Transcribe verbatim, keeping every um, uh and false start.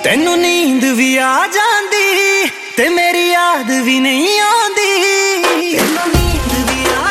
ਤੈਨੂੰ ਨੀਂਦ ਵੀ ਆ ਜਾਂਦੀ ਤੇ ਮੇਰੀ ਯਾਦ ਵੀ ਨਹੀਂ ਆਉਂਦੀ।